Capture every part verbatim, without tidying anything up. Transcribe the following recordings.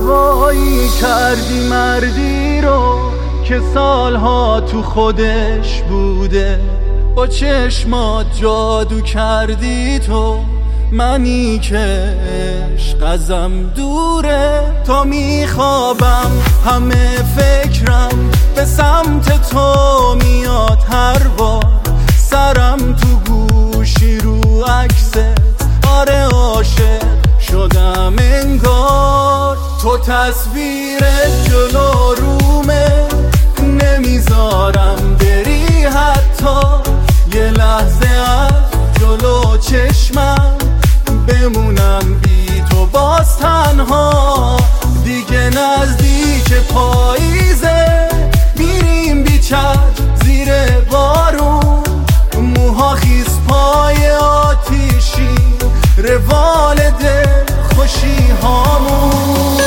رهایی کردی مردی رو که سالها تو خودش بوده، با چشمات جادو کردی تو، منی که عشق ازم دوره. تا میخوابم همه فکرم به سمت تو میاد، هر بار سرم تو گوشی رو عکست، آره عاشق شدم انگار. تو تصویرت جلو رومه، نمیذارم بری حتی یه لحظه از جلو چشمم، بمونم بی تو باز تنها. دیگه نزدیک پاییزه، میریم بیچر زیر بارون، موها خیز پای آتیشی، روال دل خوشی هامون.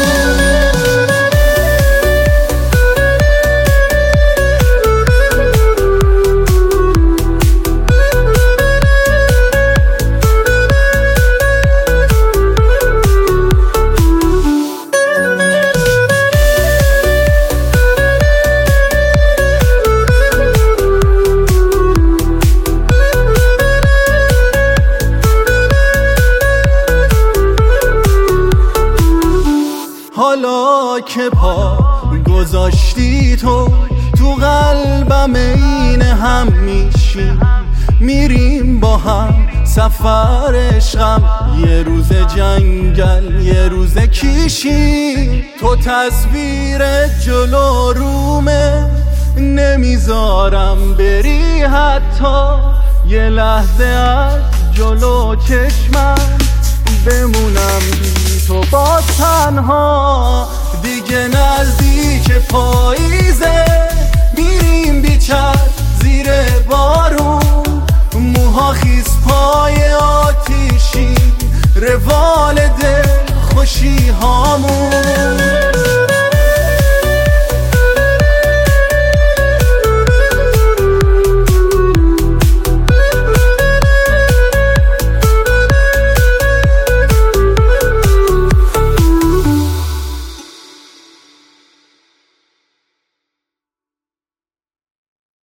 حالا که پا گذاشتی تو تو قلبم، این هم میشیم، میریم با هم سفر عشقم، یه روز جنگل یه روز کیشی. تو تصویرت جلو رومه، نمیذارم بری حتی یه لحظه از جلو چشمم، بمونم بی تو باز تنها. دیگه نزدیک پاییزه، میریم بیچر زیر بارون، موها خیز پای آتیشی، روال دل خوشی هامون.